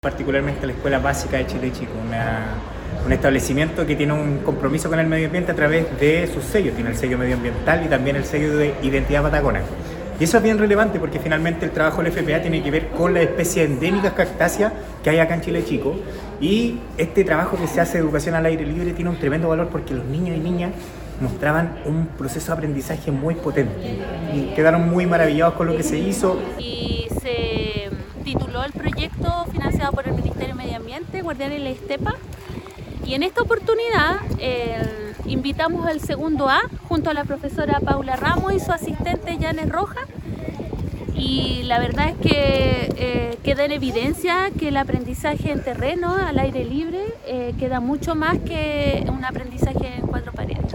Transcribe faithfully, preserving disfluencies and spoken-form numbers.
Particularmente la Escuela Básica de Chile Chico, una, un establecimiento que tiene un compromiso con el medio ambiente a través de sus sellos. Tiene el sello medioambiental y también el sello de identidad patagona. Y eso es bien relevante porque finalmente el trabajo del F P A tiene que ver con las especies endémicas cactáceas que hay acá en Chile Chico. Y este trabajo que se hace de educación al aire libre tiene un tremendo valor porque los niños y niñas mostraban un proceso de aprendizaje muy potente y quedaron muy maravillados con lo que se hizo. Y se tituló el proyecto financiado por el Ministerio de Medio Ambiente, Guardianes de la Estepa. Y en esta oportunidad eh, invitamos al segundo A junto a la profesora Paula Ramos y su asistente Yanes Rojas. Y la verdad es que eh, queda en evidencia que el aprendizaje en terreno, al aire libre, eh, queda mucho más que un aprendizaje en cuatro paredes.